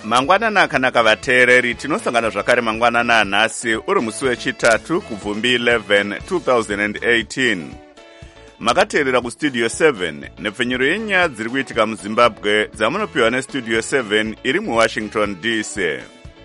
Mangwanana akanaka vateereri, tinosangana zvakare mangwanana anhasi uri musi wechitatu kubvumbi 11 2018. Makateerera kustudio 7 nepfenyuro yenyaya dziri kuitika muZimbabwe dzamunopiwa nestudio 7 iri muWashington DC.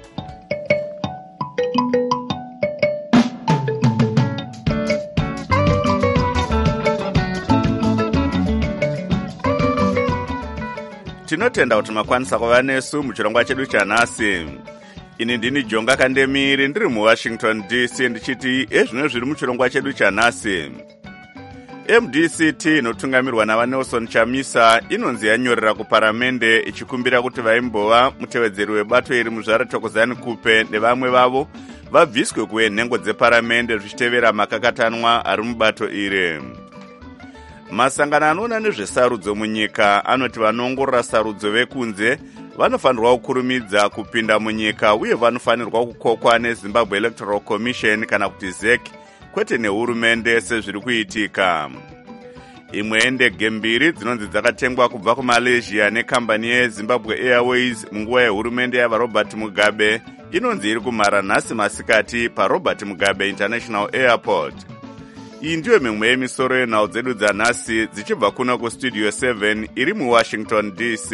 Tinotenda kuti makwanisa kuva nesu muchirongwa chedu chanhasi. Ini ndini Jonga Kandemiri ndiri muWashington DC ndichiti ezvino zviri muchirongwa chedu chanhasi. MDCT inotungamirwa naVanelson Chamisa inonzi yanyorera kuparamende ichikumbira kuti vaimbova mutevedzeri webato iri muzvara Thokozani Kupe nevamwe vavo vabviswe kuwenhengo dzeparamende zvichitevera makakatanwa ari mubato iri. Masangano anoona nezvesarudzo munyika anoti vanoongorora sarudzo vekunze vanofanirwa kukurumidza kupinda munyika uye vanofanirwa kukokwa neZimbabwe Electoral Commission kana kuti ZEC kwete nehurumende sezviri kuitika. Imwe ndege mbiri dzinonzi dzakatengwa kubva kuMalaysia nekambani yeZimbabwe Airways munguva yehurumende yavaRobert Mugabe inonzi iri kumhara nhasi masikati paRobert Mugabe International Airport. Iyi ndiyo mimwe yemisoro yenhau dzedu dzanhasi dzichibva kuno kustudio 7 iri muWashington DC.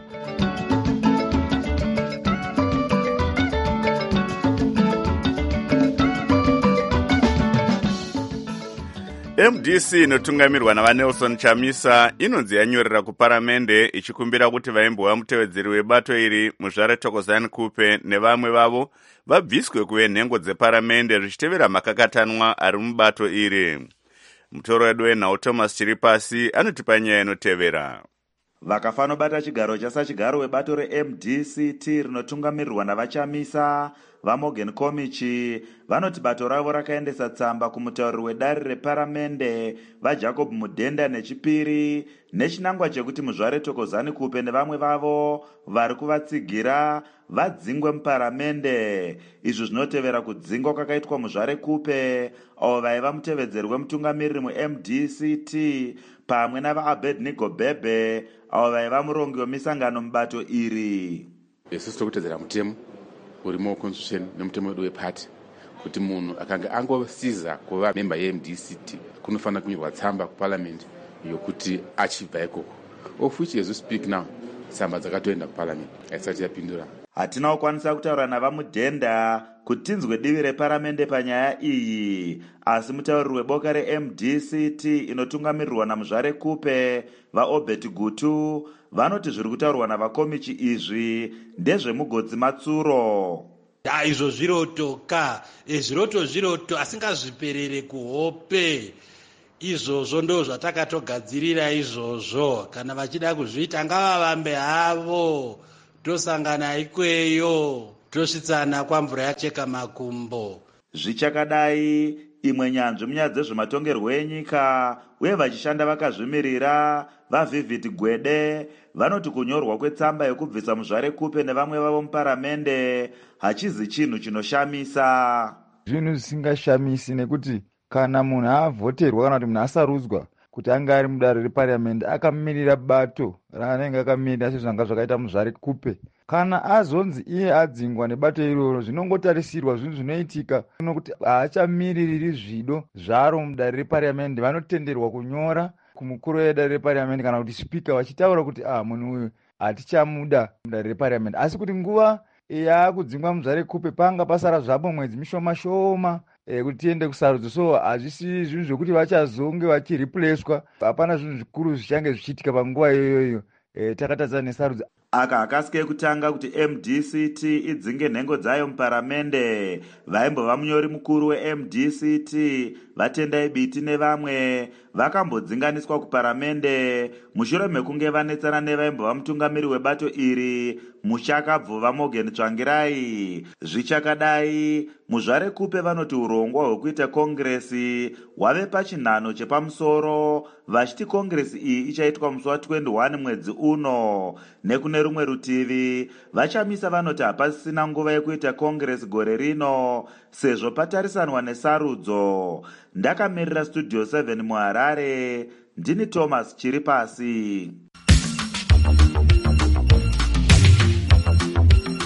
MDC inotungamirwa naVanelson Chamisa inonzi yanyorera kuparamende ichikumbira kuti vaimbova mutevedzeri webato iri muzvare Thokozani Kupe nevamwe vavo vabviswe kuwenhengo dzeparamende zvichitevera makakatanwa ari mubato iri. Mutoro wedu wenhau Thomas Chiripasi anotipa nyaya inotevera. Vakafanobata chigaro chasachigaro webato reMDCT rinotungamirirwa navaChamisa vaMorgan Komichi vanoti bato ravo rakaendesa tsamba kumutauriri wedare reparamende vaJacob Mudhenda nechipiri nechinangwa chekuti muzvare Thokozani Kupe nevamwe vavo vari kuvatsigira vadzingwe muparamende. Izvi zvinotevera kudzingwa kwakaitwa muzvare Kupe avo vaiva mutevedzeri wemutungamiriri muMDCT pamwe navaAbednego Bebe avo vaiva murongi wemisangano mubato iri. Isusu tokutedzera mutemo urimo constitution nemutemo wedu wepati kuti munhu akanga angosiza kuva member yeMDCT kunofanira kunyorwa tsamba kuparliament yokuti achibva ikoko. Of which as we speak now tsamba dzakatoenda kuparliament haisati yapindura. Hatina kukwanisa kutaura navaMudhenda kuti tinzwe divi reparamende panyaya iyi, asi mutauriri weboka reMDCT inotungamirirwa namuzvare Kupe vaObert Gutu vanoti zviri kutaurwa navakomichi izvi ndezvemugodzi Matsuro. Izvo zvirotoka, zviroto asingazviperere kuhope. Izvozvo ndo zvatakatogadzirira izvozvo. Kana vachida kuzviita ngavavambe havo. Tosangana ikweyo, tosvitsana kwamvura yacheka makumbo. Zvichakadai, imwe nyanzvi munyaya dzezvematongerwo enyika uye vachishanda vakazvimirira vaVivid Gwede vanoti kunyorwa kwetsamba yekubvisa muzvare Kupe nevamwe vavo muparamende hachizi chinhu chinoshamisa. Zvinhu zvisingashamisi nekuti kana munhu avhoterwa kana kuti munhu asarudzwa kuti anga ari mudare reparamende akamirira bato raanenge akamirira sezvanga zvakaita muzvare Kupe, kana azonzi iye adzingwa nebato iroro zvinongotarisirwa zvinhu zvinoitika nokuti haachamiriri zvido zvaro mudare reparamende. Vanotenderwa kunyora kumukuru wedare reparamende kana kuti spika vachitaura kuti munhu uyu hatichamuda mudare reparamende. Asi kuti nguva yaakudzingwa muzvare Kupe panga pasara zvapo mwedzi mishoma shoma kuti tiende kusarudzo, so hazvisi zvinhu zvokuti vachazonge vachiripleswa. Hapana zvinhu zvikuru zvichange zvichiitika panguva iyoyo takatadzana nesarudzo. Aka hakasike kutanga kuti MDCT idzinge nhengo dzayo muparamende vaimbova munyori mukuru weMDCT Vatendai Biti nevamwe vakambodzinganiswa kuparamende mushure mekunge vanetsana nevaimbova mutungamiri webato iri muchakabvuva Morgan Tsvangirai. Zvichakadai, muzvare Kupe vanoti urongwa hwekuita kongresi hwave pachinhano chepamusoro vachiti kongresi iyi ichaitwa musi wa21 mwedzi uno. Nekune rumwe rutivi vaChamisa vanoti hapasisina nguva yekuita kongresi gore rino sezvo patarisanwa nesarudzo. Ndakamirira studio 7 muHarare, ndini Thomas Chiripasi.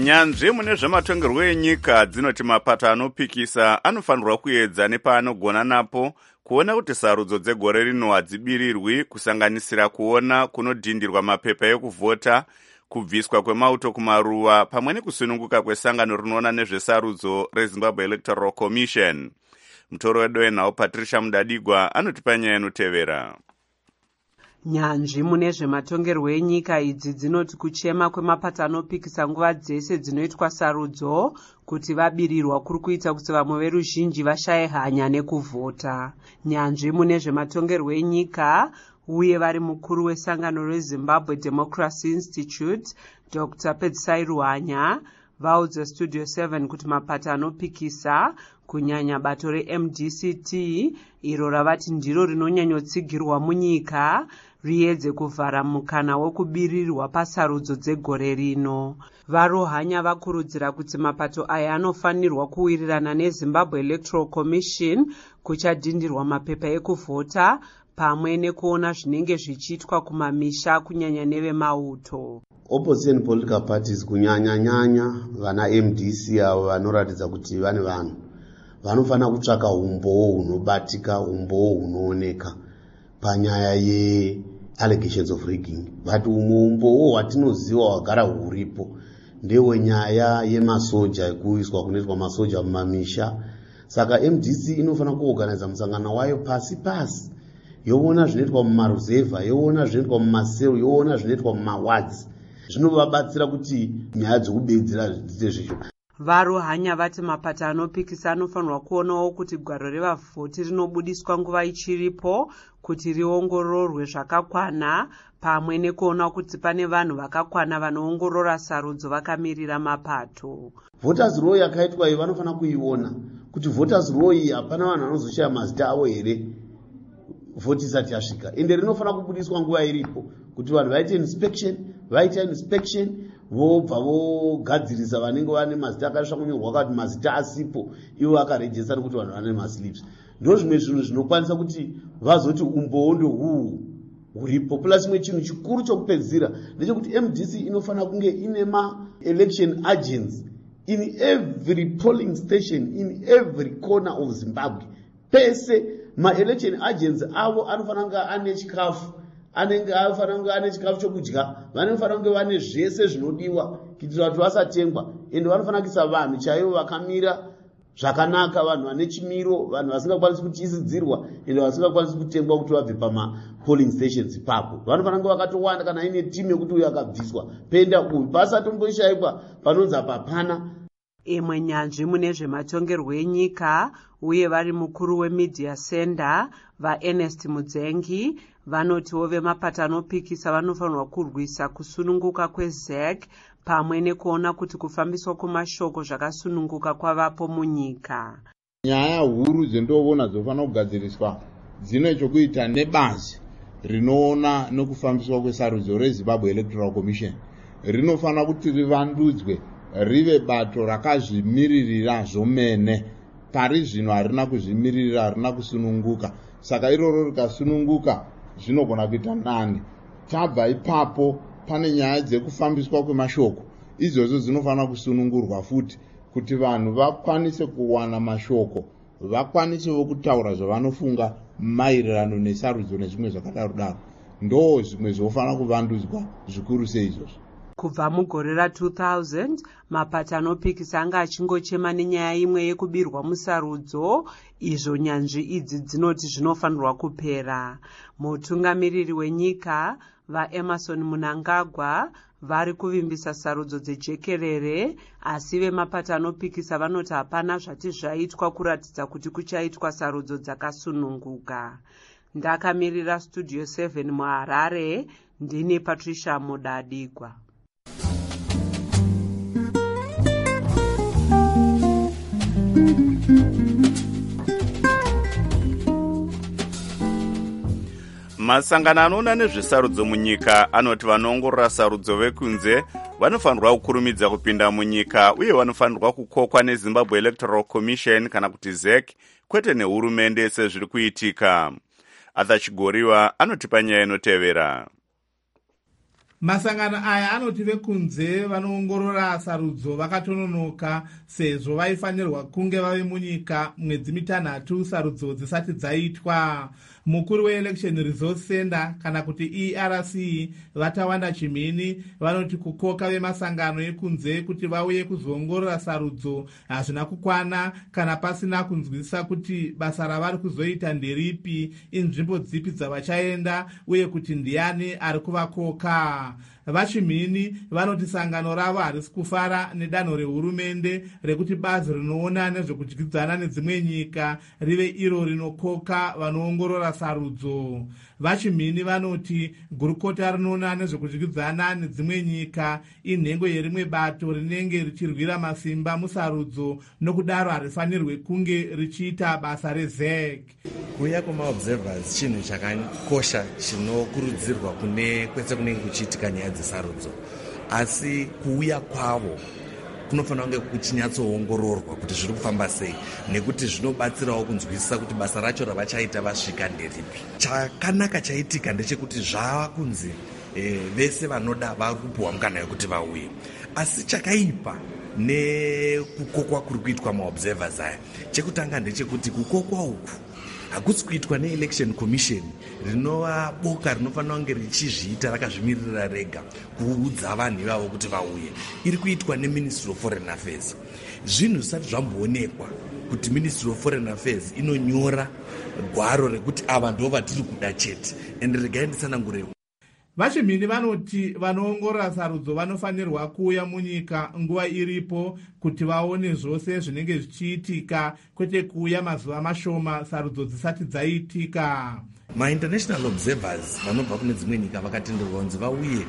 Nyanzvi mune zvematongerwo enyika dzinoti mapato anopikisa anofanirwa kuedza nepaanogona napo kuona kuti sarudzo dzegore rino hadzibirirwi, kusanganisira kuona kunodhindirwa mapepa ekuvhota, kubviswa kwemauto kumaruwa pamwe nekusununguka kwesangano rinoona nezvesarudzo reZimbabwe Electoral Commission. Mutoro wedu wenhau Patricia Mudadigwa anotipa nyaya inotevera. Nyanzvi mune zvematongerwo enyika idzi dzinoti kuchema kwemapato anopikisa nguva dzese dzinoitwa sarudzo kuti vabirirwa kuri kuita kuti vamwe veruzhinji vashaye hanya nekuvhota. Nyanzvi mune zvematongerwo enyika uye vari mukuru wesangano reZimbabwe Democracy Institute Dr. Pedzisai Ruhanya vaudza Studio 7 kuti mapato anopikisa kunyanya bato reMDCT iro ravati ndiro rinonyanyotsigirwa munyika riedze kuvhara mukana wekubirirwa pasarudzo dzegore rino. Varuhanya vakurudzira kuti mapato aya anofanirwa kuwirirana neZimbabwe Electoral Commission kuchadhindirwa mapepa ekuvhota pamwe nekuona zvinenge zvichiitwa kumamisha kunyanya nevemauto. Opposition political parties kunyanya vana MDC avo vanoratidza kuti vane vanhu vanofana kutsvaka umboo hunobatika, umboo hunooneka panyaya allegations of rigging. But umboo hwatinoziva hwagara huripo ndewe nyaya yemasoja, ekuiswa kunoiswa masoja mumamisha. Saka MDC inofana kuorganiza musangano wayo pasi yoona zvinoitwa mumaruzevha, yoona zvinoitwa mumasero, yoona zvinoitwa mumawards. Zvinovabatsira kuti nyaya dzokubedzera dziite zvisho. Varuhanya vati mapato anopikisa anofanirwa kuonawo kuti gwaro revavhoti rinobudiswa nguva ichiripo kuti riongororwe zvakakwana pamwe nekuona kuti pane vanhu vakakwana vanoongorora sarudzo vakamirira mapato. Voters row yakaitwa iyi vanofana kuiona kuti voters row iyi hapana vanhu vanozoshaya mazita avo here vhoti isati yasvika. Ende rinofana kubudiswa nguva iripo kuti vanhu vaite inspection vobva vogadzirisa vanenge vane mazita akasvika kunyorwa kuti mazita asipo ivo vakarejista nekuti vanhu vane maslips. Ndo zvimwe zvinhu zvinokwanisa kuti vazoti umboo ndohuu huripo. Plus imwe chinhu chikuru chokupedzisira ndechekuti MDC inofana kunge ine ma-election agents in every polling station, in every corner of Zimbabwe. Pese ma-election agents avo anofana kunge ane chikafu, anofana kunge ane chikafu chokudya, vanofana kunge vane zvese zvinodiwa kuitira kuti vasatengwa. Ende vanofana kuisa vanhu chaivo vakamira zvakanaka, vanhu vane chimiro, vanhu vasingakwanisi kutyisidzirwa ende vasingakwanisi kutengwa kuti vabve pama-polling stations ipapo. Vanofana kunge vakatowanda kana ine timu yekuti uyu akabviswa penda uyu pasatomboishayikwa panonzi apa hapana. Imwe nyanzvi mune zvematongerwo enyika uye vari mukuru wemedia center vaErnest Mudzengi vanotiwo vemapato anopikisa vanofanirwa kurwisa kusununguka kweZEC pamwe nekuona kuti kufambiswa kwemashoko zvakasununguka kwavapo munyika. Nyaya huru dzendoona dzofanira kugadziriswa dzine chokuita nebazi rinoona nekufambiswa kwesarudzo reZimbabwe Electoral Commission. Rinofanira kuti rivandudzwe rive bato rakazvimiririra zvomene. Pari zvino harina kuzvimiririra, harina kusununguka. Saka iroro rikasununguka zvinogona kuita nani. Tabva ipapo pane nyaya dzekufambiswa kwemashoko. Izvozvo zinofanira kusunungurwa futi kuti vanhu vakwanise kuwana mashoko, vakwanisewo kutaura zvavanofunga maererano nesarudzo nezvimwe zvakadaro. Ndo zvimwe zvofanira kuvandudzwa zvikuru seizvozvo. Kubva mugore ra2000 mapato anopikisa anga achingochema nenyaya imwe yekubirwa musarudzo, izvo nyanzvi idzi dzinoti zvinofanirwa kupera. Mutungamiriri wenyika vaEmmerson Mnangagwa vari kuvimbisa sarudzo dzejekerere, asi vemapato anopikisa vanoti hapana zvati zvaitwa kuratidza kuti kuchaitwa sarudzo dzakasununguka. Ndakamirira Studio 7 muHarare, ndini Patricia Mudadigwa. Masangano anoona nezvesarudzo munyika anoti vanoongorora sarudzo vekunze vanofanirwa kukurumidza kupinda munyika uye vanofanirwa kukokwa neZimbabwe Electoral Commission kana kuti ZEC kwete nehurumende sezviri kuitika. Arthur Chigoriwa anotipa nyaya inotevera. Masangano aya anoti vekunze vanoongorora sarudzo vakatononoka sezvo vaifanirwa kunge vave munyika mwedzi 6 sarudzo dzisati dzaitwa. Mukuru weElection Resource Center kana kuti ERC Vatawanda Chimini vanoti kukoka vemasangano ekunze kuti vauye kuzoongorora sarudzo hazvina kukwana kana pasina kunzwisisa kuti basa ravari kuzoita nderipi, inzvimbo dzipi dzavachaenda uye kuti ndiani ari kuvakoka. Vachimini vanoti sangano ravo harisi kufara nedanho rehurumende rekuti bazi rinoona nezvekudyidzana nedzimwe nyika rive iro rinokoka vanoongorora sarudzo. Vachimini vanoti gurukota rinoona nezvekudyidzana nedzimwe nyika inhengo yerimwe bato rinenge richirwira masimba musarudzo, nokudaro harifanirwe kunge richiita basa reZEC. Kuuya kwemaobservers chinhu chakakosha chinokurudzirwa kwese kunenge kuchiitika nyaya dzesarudzo, asi kuuya kwavo kunofanira kunge kuchinyatsoongororwa kuti zviri kufamba sei, nekuti zvinobatsirawo kunzwisisa kuti basa racho ravachaita vasvika nderipi. Chakanaka chaitika ndechekuti zvava kunzi vese vanoda vari kupuwa mukana yekuti vauye, asi chakaipa nekukokwa kuri kuitwa maobservers aya, chekutanga ndechekuti kukokwa uku hakusi kuitwa neElection Commission rinova boka rinofanira kunge richizviita rakazvimirira rega kuudza vanhu ivavo kuti vauye. Iri kuitwa neMinistry of Foreign Affairs. Zvinhu zvisati zvamboonekwa kuti Ministry of Foreign Affairs inonyora gwaro rekuti ava ndo vatiri kuda chete, ende regai nditsanangure. Vachimini vanoti vanoongorora sarudzo vanofanirwa kuuya munyika nguva iripo kuti vaone zvose zvinenge zvichiitika, kwete kuuya mazuva mashoma sarudzo dzisati dzaitika. Ma-international observers vanobva kune dzimwe nyika vakatenderwa kunzi vauye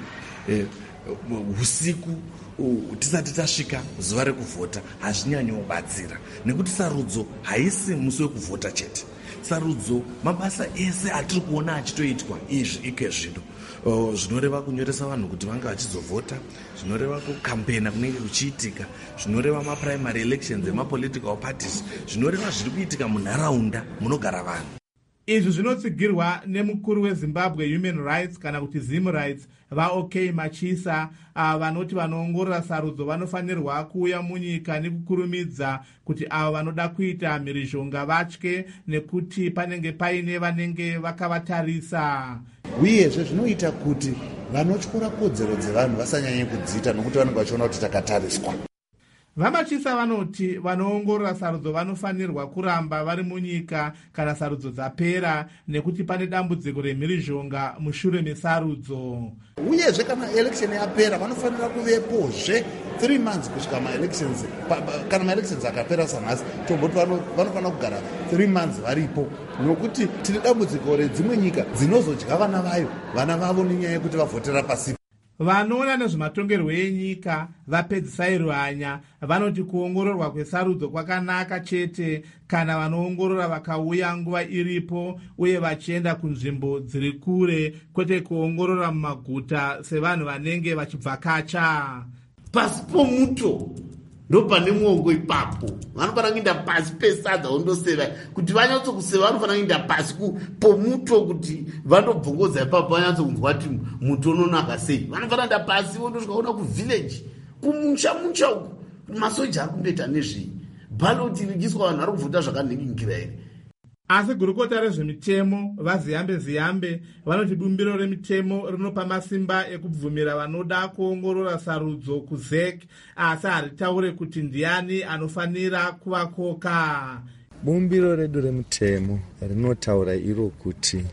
usiku tisati tasvika zuva rekuvhota. Hazvinyanyobatsira nekuti sarudzo haisi musi wekuvhota chete. Sarudzo mabasa ese atiri kuona achitoitwa ike zvino, zvinoreva kunyoresa vanhu kuti vange vachizovhota, zvinoreva kukampena kunenge kuchiitika, zvinoreva maprimary elections emapolitical parties, zvinoreva zviri kuitika munharaunda munogara vanhu. Izvi zvinotsigirwa nemukuru weZimbabwe Human Rights kana kuti Zim Rights vaOK Machisa, vanoti vanoongorora sarudzo vanofanirwa kuuya munyika nekukurumidza kuti avo vanoda kuita mhirizhonga vatye, nekuti panenge paine vanenge vakavatarisa. Uyezve zvinoita kuti vanotyora kodzero dzevanhu vasanyanye kudziita nokuti vanenge vachiona kuti takatariswa. Vamachisa vanoti vanoongorora sarudzo vanofanirwa kuramba vari munyika kana sarudzo dzapera, nekuti pane dambudziko remhirizhonga mushure mesarudzo. Uyezve kana election yapera vanofanira kuvepozve 3 months kusvika maelections. Kana maelections akapera sanhasi tomboti vanofanira kugara 3 months varipo, nokuti tine dambudziko redzimwe nyika dzinozodya vana vavo nenyaya yekuti vavhotera pasi. Vanoona nezvematongerwo enyika vapedzisai rwanya vanoti kuongororwa kwesarudzo kwakanaka chete kana vanoongorora vakauya nguva iripo uye vachienda kunzvimbo dziri kure, kwete kuongorora mumaguta sevanhu vanenge vachibvakacha. Pasi pomuto ndopane mwongo ipapo. Vanofanira kuenda pasi pesadza vondoseva kuti vanyatsokuseva, vanofanira kuenda pasi pomuto kuti vandobvongodza ipapo vanyatsokunzwa kuti muto unonaka sei. Vanofanira kuenda pasi vondosvika kuona kuvhileji, kumusha uku masoja ari kundoita nezvei, bhaloti rigiswa vanhu vari kuvhota zvakanhingingira here. Asi gurukota rezvemitemo vaZiyambe vanoti bumbiro remitemo rinopa masimba ekubvumira vanoda kuongorora sarudzo kuZEC, asi haritaure kuti ndiani anofanira kuvakoka. Bumbiro redu remutemo rinotaura iro kuti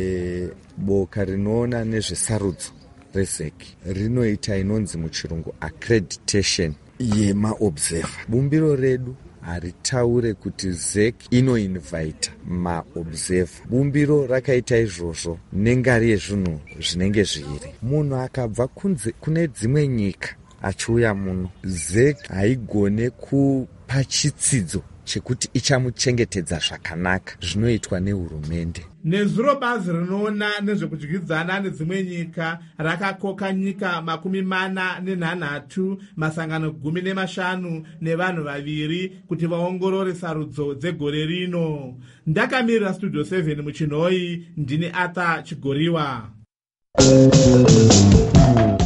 boka rinoona nezvesarudzo reZEC rinoita inonzi muchirungu accreditation yemaobserver. Bumbiro redu haritaure kuti ZEC inoinvita maobserver. Bumbiro rakaita izvozvo nengari yezvinhu zvinenge zviri. Munhu akabva kune dzimwe nyika achiuya muno, ZEC haigone kupa chitsidzo chekuti ichamuchengetedza zvakanaka zvinoitwa nehurumende. Nezuro bazi rinoona nezvekudyidzana nedzimwe nyika rakakoka nyika 43, masangano 15 nevanhu 2 kuti vaongorore sarudzo dzegore rino. Ndakamirira Studio 7 muChinoi, ndini Arthur Chigoriwa.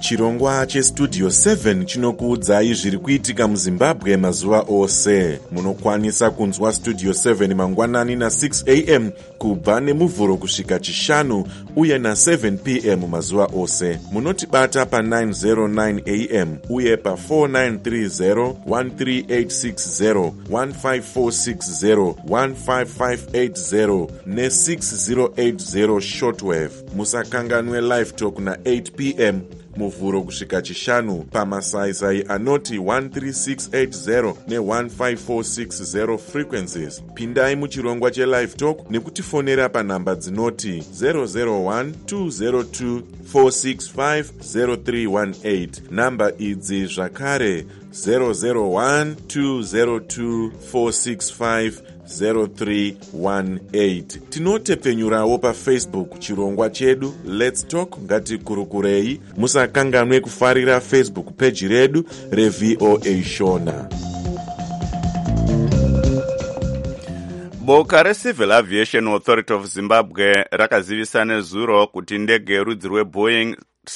Chirongwa chestudio 7 chinokuudzai zviri kuitika muZimbabwe mazuva ose. Munokwanisa kunzwa studio 7 mangwanani na6 am kubva nemuvhuro kusvika chishanu uye na7 pm mazuva ose. Munotibata pa909 am uye pa4930 13860 15460 15580 ne6080 shortwave. Musakanganwe live talk na8 pm muvhuro kusvika chishanu pamasaisai anoti 13680 ne15460 frequencies. Pindai muchirongwa chelive talk nekutifonera panhamba dzinoti 001-202-465-0318. Namba idzi zvakare 001-202-465-0318. Tinotepfenyurawo paFacebook chirongwa chedu Let's Talk Ngatikurukurei. Musakanganwe kufarira Facebook page redu reVOA Shona. Boka reCivil Aviation Authority of Zimbabwe rakazivisa nezuro kuti ndege yerudzi rweBoeing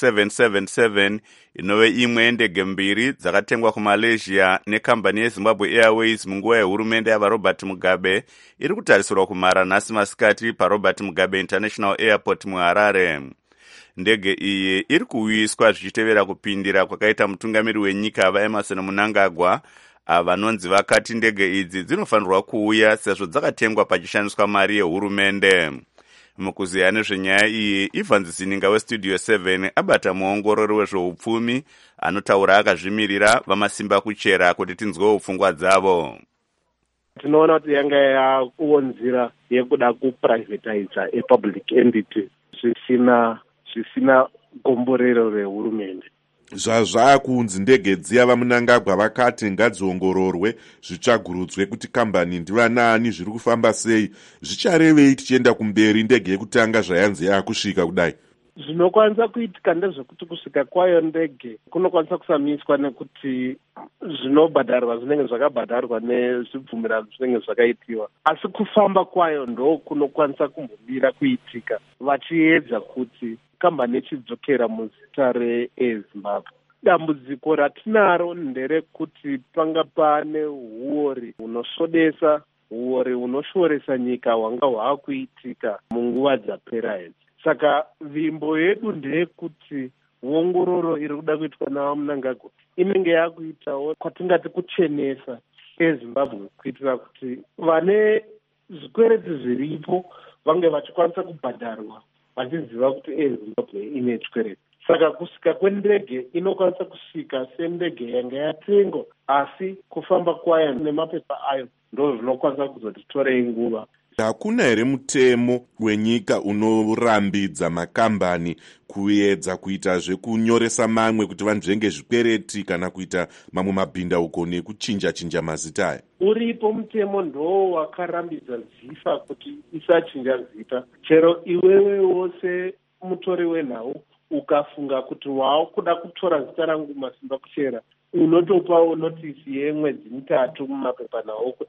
777 inove imwe yendege mbiri dzakatengwa kuMalaysia nekambani yeZimbabwe Airways munguva yehurumende yavaRobert Mugabe iri kutarisirwa kumhara nhasi masikati paRobert Mugabe International Airport muHarare. Ndege iyi iri kuuyiswa zvichitevera kupindira kwakaita mutungamiri wenyika vaEmerson Mnangagwa vanonzi vakati ndege idzi dzinofanirwa kuuya sezvo dzakatengwa pachishandiswa mari yehurumende. Mukuziya nezvenyaya iyi, Ivan Zininga westudio 7 abata muongorori wezveupfumi anotaura akazvimirira vamasimba kuchera kuti tinzwewo pfungwa dzavo. Tinoona kuti yanga yakuonzira yekuda kuprivatiza a public entity zvisina gomborero rehurumende. Zvazvakunzi ndege dziya vaMnangagwa vakati ngadziongororwe zvitsvagurudzwe kuti kambani ndivanani zviri kufamba sei. Zvicharevei tichienda kumberi ndege yekutanga zvayanzi yakusvika kudai? Zvinokwanisa kuitika ndezvekuti kusvika kwayo ndege kunokwanisa kusamiswa nekuti zvinobhadharwa zvinenge zvakabhadharwa nezvibvumirano zvinenge zvakaitiwa, asi kufamba kwayo ndo kunokwanisa kumbomira kuitika vachiedza kuti kambani ichidzokera muzita reZimbabwe. Dambudziko ratinaro nderekuti panga pane huori hunosvodesa, huori hunoshooresa nyika hwanga hwakuitika munguva dzapera idzi. Saka vimbo yedu ndeyekuti uongororo iri kuda kuitwa navaMnangagwa inenge yakuitawo kwatingati kuchenesa eZimbabwe kuitira kuti vane zvikwereti zviripo vange vachikwanisa kubhadharwa vachiziva kuti eZimbabwe ine chikwereti. Saka kusvika kwendege inokwanisa kusvika sendege yanga yatengwa, asi kufamba kwayo nemapepa ayo ndo zvinokwanisa kuzotitorei nguva. Hakuna here mutemo wenyika unorambidza makambani kuedza kuita zvekunyoresa mamwe kuti vanzvenge zvikwereti kana kuita mamwe mabhindauko nekuchinja mazita aya? Uripo mutemo ndo wakarambidza zifa kuti isachinja zita. Chero iwewe wose mutori wenhau ukafunga kuti wakuda kutora zita rangu Masimba Kuchera, unotopawo notisi yemwedzi 3 mumapepa nawo kuti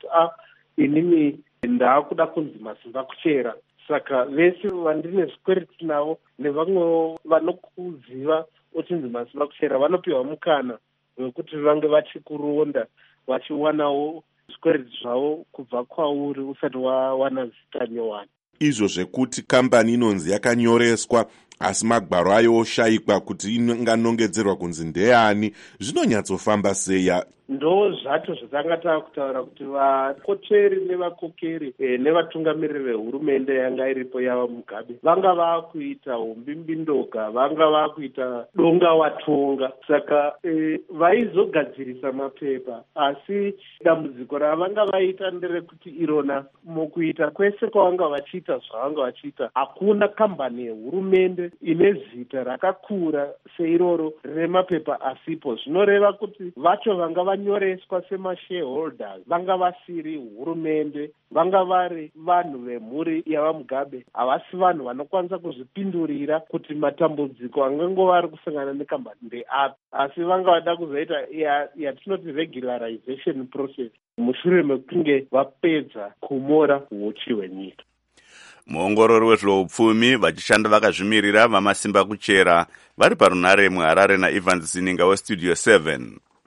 inini ndakuda kunzi Masimba Kuchera. Saka vese vandine zvikwereti navo nevamwe vanokuziva uchinzi Masimba Kuchera vanopiwa mukana wekuti vange vachikuronda vachiwanawo zvikwereti zvavo kubva kwauri usati wawana zita nyowani. Izvo zvekuti kambani inonzi yakanyoreswa asi magwaro ayo oshayikwa kuti inganongedzerwa kunzi ndeyani, zvinonyatsofamba sei? Ndo zvacho zvatanga taakutaura kuti vakocheri nevakokeri nevatungamiriri vehurumende yanga iripo yava Mugabe vanga vakuita umbimbindoga, vanga vakuita donga watonga. Saka vaizogadzirisa mapepa, asi dambudziko ravanga vaita nderekuti irona mukuita kwese kwavanga vachiita zvavanga vachiita, hakuna kambani yehurumende ine zita rakakura seiroro remapepa asipo. Zvinoreva kuti vacho vanga vanyoreswa semashareholders vanga vasiri hurumende, vanga vari vanhu vemhuri yavaMugabe, havasi vanhu vanokwanisa kuzvipindurira kuti matambudziko angangova ari kusangana nekambani ndeapi, asi vanga vada kuzoita yatinoti regularization process mushure mekunge vapedza kumora uochi hwenyika. muongorori wezveupfumi vachishanda vakazvimirira vamasimba kuchera vari parunare muHarare naEvans Zininga westudio 7.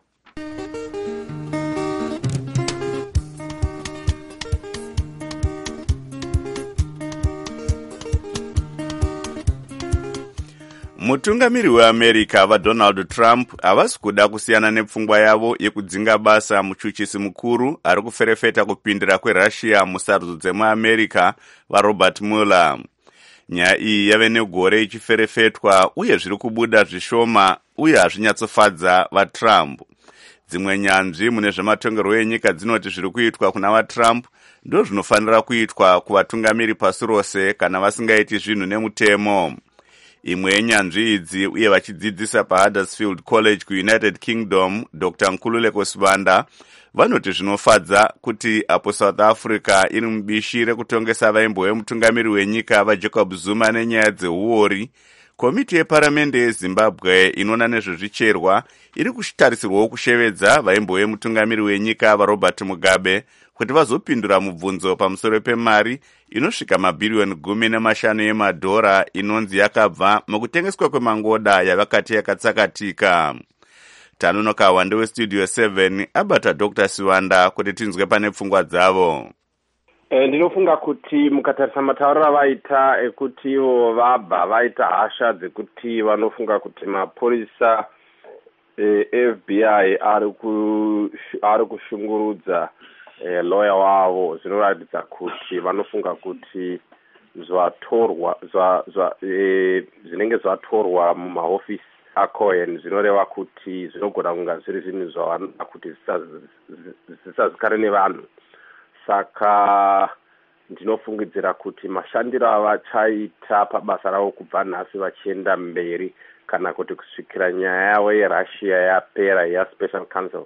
Mutungamiri weAmerica vaDonald Trump havasi kuda kusiyana nepfungwa yavo yekudzinga basa muchuchisi mukuru ari kuferefeta kupindira kweRussia musarudzo dzemuAmerica vaRobert Mueller. Nyaya iyi yave negore ichiferefetwa uye zviri kubuda zvishoma uye hazvinyatsofadza vaTrump. Dzimwe nyanzvi mune zvematongerwo enyika dzinoti zviri kuitwa kuna vaTrump ndo zvinofanira kuitwa kuvatungamiri pasi rose kana vasingaiti zvinhu nemutemo. Imwe yenyanzvi idzi uye vachidzidzisa paHuddersfield College kuUnited Kingdom, Dr. Nkululeko Sibanda, vanoti zvinofadza kuti apo South Africa iri mubishi rekutongesa vaimbo vemutungamiri wenyika vaJacob Zuma nenyaya dzeuori, komiti yeparamende yeZimbabwe inoona nezvezvicherwa iri kutarisirwawo kushevedza vaimbo vemutungamiri wenyika vaRobert Mugabe kuti vazopindura mubvunzo pamusoro pemari inosvika mabhiriyoni 15 yemadhora inonzi yakabva mukutengeswa kwemangoda yavakati yakatsakatika. Tanonoka wande westudio 7 abata Dr. Siwanda kuti tinzwe pane pfungwa dzavo. Ndinofunga kuti mukatarisa matauriro avaita ekuti ivo vabva vaita hasha dzekuti vanofunga kuti mapurisa FBI ari kushungurudza lawyer wavo, zvinoratidza kuti vanofunga kuti zvinenge zvatorwa mumahofisi aCohen zvinoreva kuti zvinogona kunga zviri zvinhu zvavanoda kuti zvisazikane nevanhu. Saka ndinofungidzira kuti mashandiro avachaita pabasa ravo kubva nhasi vachienda mberi kana kuti kusvikira nyaya yavo yeRussia yapera yaSpecial Counsel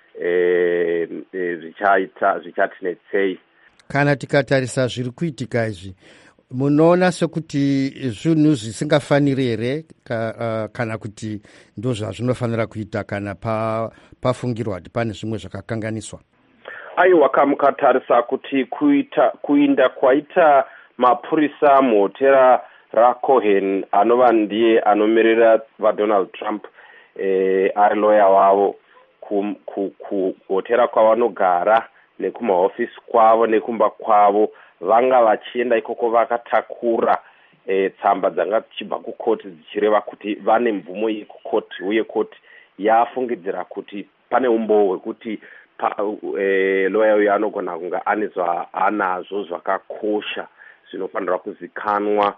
zvichatinetsei. Kana tikatarisa zviri kuitika izvi, munoona sekuti zvinhu zvisingafaniri here kana kuti ndo zvazvinofanira kuita kana pafungirwa kuti pane zvimwe zvakakanganiswa? Aiwa, mukatarisa kuti kuinda kwaita mapurisa muhotera raCohen anova ndiye anomirira vaDonald Trump ari lawyer wavo kuhotera kwavanogara nekumahofisi kwavo nekumba kwavo, vanga vachienda ikoko vakatakura tsamba dzanga dzichibva kukoti dzichireva kuti vane mvumo yekukoti, uye koti yafungidzira kuti pane umboo hwekuti lawyer uyu anogona kunga anazvo zvakakosha zvinofanira kuzikanwa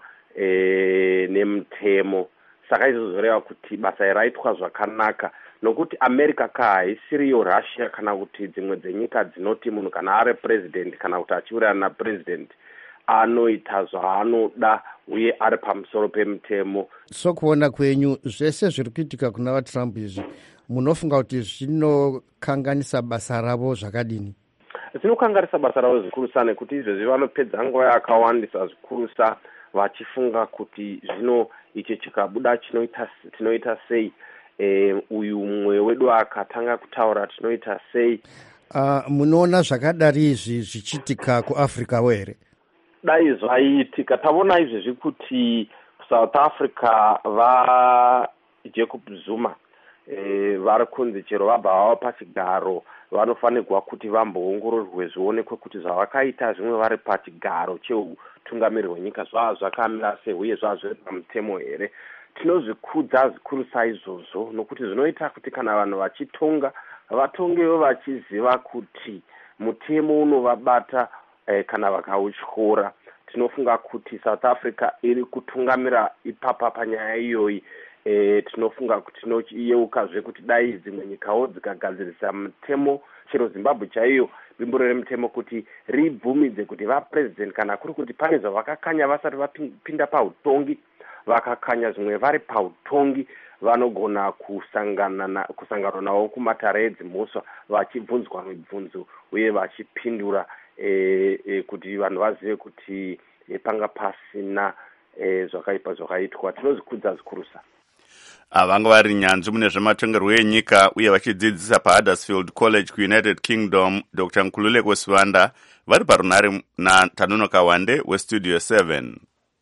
nemutemo. Saka izvo zvoreva kuti basa raitwa zvakanaka, nokuti America haisiriyo Russia kana kuti dzimwe dzenyika dzinoti munhu kana ari president kana kuti achiwirirana napresident anoita zvaanoda uye ari pamusoro pemutemo. So kuona kwenyu zvese zviri kuitika kuna vaTrump izvi, munofunga kuti zvinokanganisa basa ravo zvakadini? Zvinokanganisa basa ravo zvikurusa, nekuti izvezvi vanopedza nguva yakawandisa zvikurusa vachifunga kuti zvino ichi chikabuda tinoita sei, uyu mumwe wedu akatanga kutaura tinoita sei. Munoona zvakadari izvi zvichiitika kuAfrica here? Dai zvaitika. Tavona izvezvi kuti South Africa vaJacob Zuma vari kunzi chero vabva vava pachigaro vanofanirwa kuti vamboongororwe zvionekwe kuti zvavakaita zvimwe vari pachigaro cheutungamiri hwenyika zvakamira sei uye zvazviri pamutemo here. Tinozvikudza zvikuru saizvozvo, nokuti zvinoita kuti kana vanhu vachitonga vatongewo vachiziva kuti mutemo unovabata kana vakautyora. Tinofunga kuti South Africa iri kutungamira ipapa panyaya iyoyi. Tinofunga kuti tinoyeukazve kuti dai dzimwe nyikawo dzikagadzirisa mutemo, chero Zimbabwe chaiyo bimburo remutemo kuti ribvumidze kuti vapresident kana kuri kuti pane zvavakakanya vasati vapinda pautongi, vakakanya zvimwe vari pautongi, vanogona kusangana navo kumatare edzimhosva vachibvunzwa mibvunzo uye vachipindura kuti vanhu vazive kuti panga pasina zvakaipa zvakaitwa. Tinozvikudza zvikurusa. Vanga vari nyanzvi mune zvematongerwo enyika uye vachidzidzisa paHuddersfield College kuUnited Kingdom, Dr. Nkululeko Sibanda, vari parunare naTanonoka Wande westudio 7.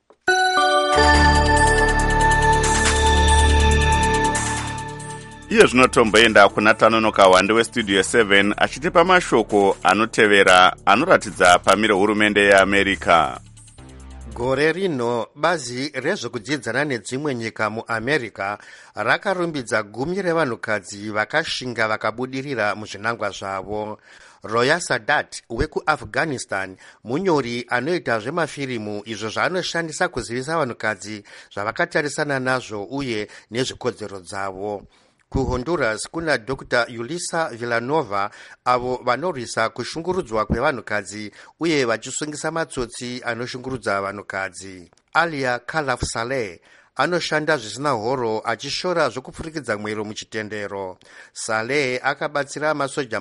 Iye zvino tomboenda kuna Tanonoka Wande westudio 7 achitipa mashoko anotevera anoratidza pamire hurumende yeAmerica. Gore rino bazi rezvekudzidzana nedzimwe nyika muAmerica rakarumbidza gumi revanhukadzi vakashinga vakabudirira muzvinangwa zvavo. Roya Sadat wekuAfghanistan munyori anoita zvemafirimu izvo zvaanoshandisa kuzivisa vanhukadzi zvavakatarisana nazvo uye nezvikodzero dzavo. KuHonduras kuna Dr. Yulisa Villanova avo vanorwisa kushungurudzwa kwevanhukadzi uye vachisungisa matsotsi anoshungurudza vanhukadzi. Alia Khalaf Saleh anoshanda zvisina horo achishora zvokupfurikidza mwero muchitendero. Saleh akabatsira masoja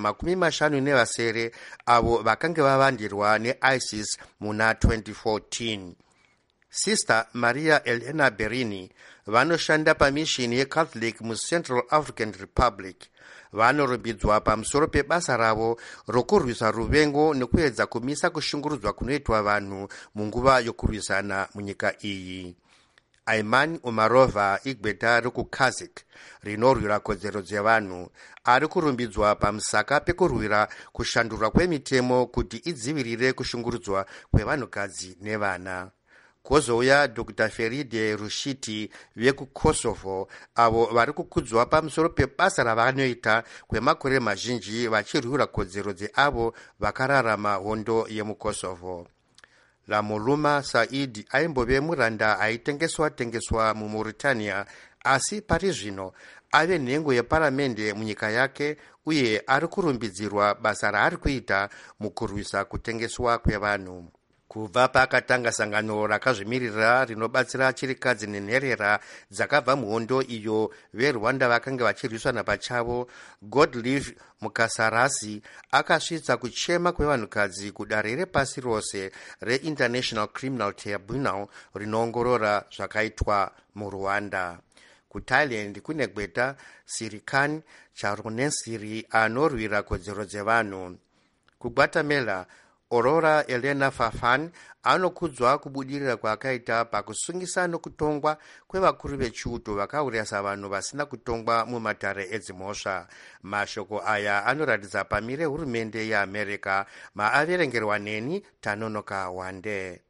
50 avo vakange vavandirwa neISIS muna 2014. Sister Maria Elena Berini vanoshanda pamishini yeCatholic muCentral African Republic. Vanorumbidzwa pamusoro pebasa ravo rokurwisa ruvengo nekuedza kumisa kushungurudzwa kunoitwa vanhu munguva yokurwisana munyika iyi. Ayman Umarova igweta rekuKazakh rinorwira kodzero dzevanhu ari kurumbidzwa pamusaka pekurwira kushandurwa kwemitemo kuti idzivirire kushungurudzwa kwevanhukadzi nevana. Kozouya Dr. Feride Rushiti vekuKosovo avo vari kukudzwa pamusoro pebasa ravanoita kwemakore mazhinji vachirwira kodzero dzeavo vakararama hondo yemuKosovo. Lamuluma Said aimbove muranda aitengeswa muMauritania asi pari zvino ave nhengo yeparamende munyika yake uye ari kurumbidzirwa basa raari kuita mukurwisa kutengeswa kwevanhu. Kubva pakatanga sangano rakazvimirira rinobatsira chirikadzi nenherera dzakabva muhondo iyo veRwanda vakanga vachirwisana pachavo, Godlive Mukasarasi akasvitsa kuchema kwevanhukadzi kudare repasi rose reInternational Criminal Tribunal rinoongorora zvakaitwa muRwanda. KuThailand kune gweta Sirikan Charonesiri anorwira kodzero dzevanhu. KuGuatemala Aurora Elena Fafan anokudzwa kubudirira kwaakaita pakusungisa nokutongwa kwevakuru vechiuto vakaurayisa vanhu vasina kutongwa mumatare edzimhosva. Mashoko aya anoratidza pamire hurumende yeAmerica maaverengerwa neni Tanonoka Wande.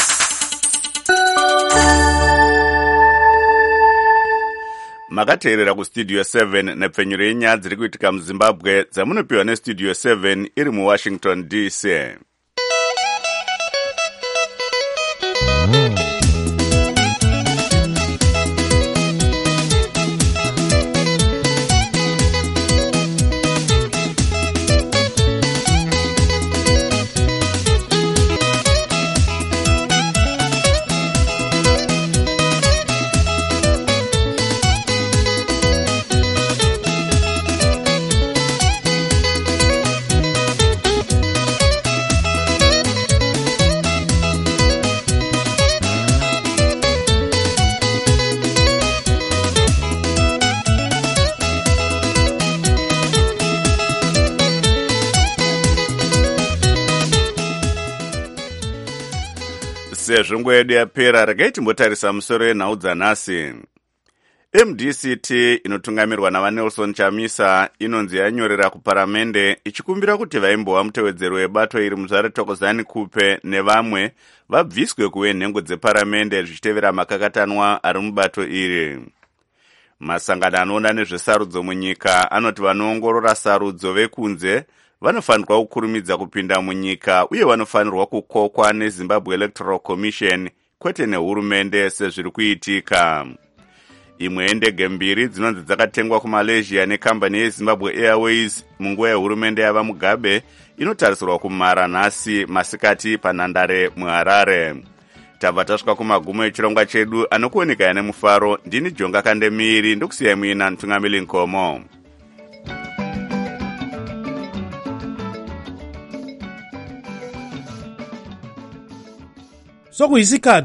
Makateerera kustudio 7 nepfenyuro yenyaya dziri kuitika muZimbabwe dzamunopiwa nestudio 7 iri muWashington DC. Sezvo nguva yedu yapera, regai timbotarisa musoro yenhau dzanhasi. MDCT inotungamirwa navaNelson Chamisa inonzi yanyorera kuparamende ichikumbira kuti vaimbova mutevedzero webato iri muzvare Thokozani Kupe nevamwe vabviswe kuve nhengo dzeparamende zvichitevera makakatanwa ari mubato iri. Masangano anoona nezvesarudzo munyika anoti vanoongorora sarudzo vekunze vanofanirwa kukurumidza kupinda munyika uye vanofanirwa kukokwa neZimbabwe Electoral Commission kwete nehurumende sezviri kuitika. Imwe yendege mbiri dzinonzi dzakatengwa kuMalaysia nekambani yeZimbabwe Airways munguva yehurumende yava Mugabe inotarisirwa kumhara nhasi masikati panhandare muHarare. Tabva tasvika kumagumo echirongwa chedu anokuoneka nemufaro. Ndini Jonga Kandemiri ndokusiyai muina Ntungamili Nkomo. Sokuyisikhathi